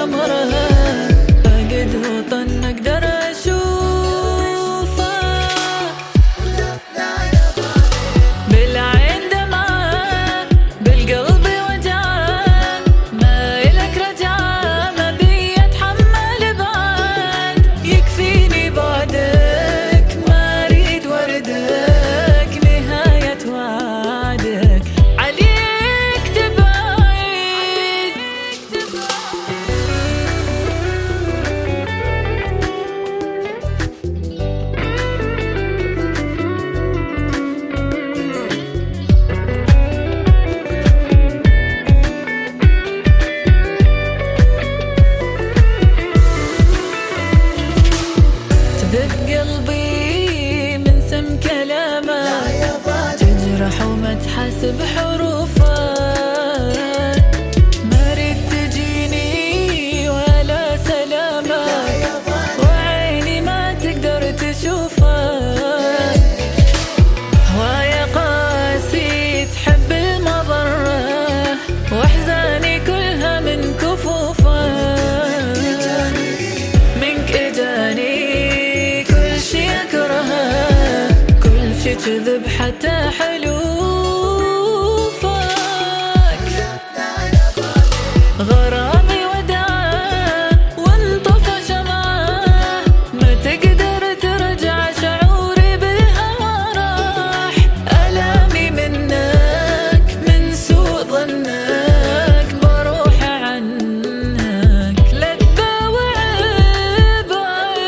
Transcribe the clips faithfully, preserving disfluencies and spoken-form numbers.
عمرها فقد وطن اقدر اشوفه بالعين دمعة بالقلب وجعة ما الك رجعة ما بي اتحمل بعد يكفيني بعدك ما اريد وردك نهاية وعدك عليك تبعد تذب قلبي من سم كلامه تجرح وما تحاسب حروفه ما ريد تجيني ولا سلامه وعيني ما تقدر تشوفه هوايا قاسي تحب المضره واحزاني كلها من كفوفه منك اجاني كل شي اكرهه كل شي كذب حتى حلوفك غرامي وداعه وانطفى شمعه ما تقدر ترجع شعوري بالهوى راح ألامي منك من سوء ظنك بروح عنك لا تباوع بعد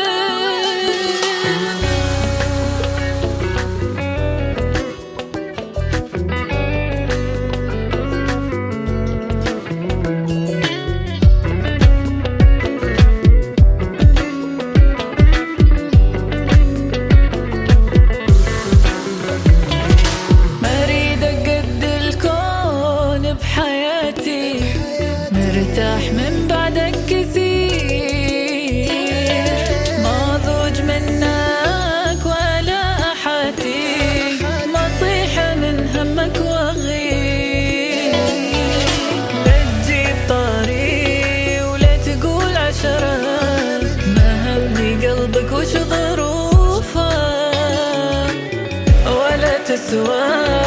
ما اريد اقد الكون بحياتي مرتاح من بعدك كثير ما ضوج منك ولا احاتي ما صيح من همك واغير لا تجيب طاري ولا تقول عشرة ما همني قلبك وش ظروفه ولا تسوى